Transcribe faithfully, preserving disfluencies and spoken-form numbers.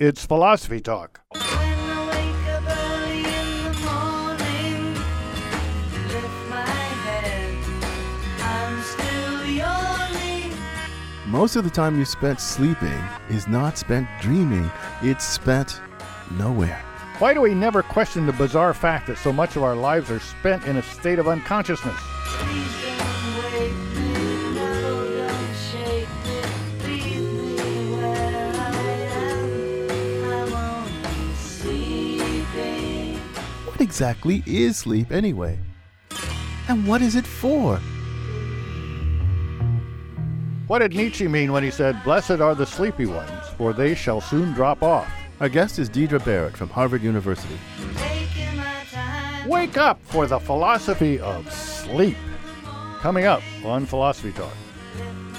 It's Philosophy Talk. When I wake up early in the morning, lift my head, I'm still yawning. Most of the time you spent sleeping is not spent dreaming, it's spent nowhere. Why do we never question the bizarre fact that so much of our lives are spent in a state of unconsciousness? Please don't wake me, no, don't shake me, leave me where I am, I'm only sleeping. What exactly is sleep anyway? And what is it for? What did Nietzsche mean when he said, "Blessed are the sleepy ones, for they shall soon drop off"? Our guest is Deidre Barrett from Harvard University. Taking my time. Wake up for the philosophy of sleep. Coming up on Philosophy Talk.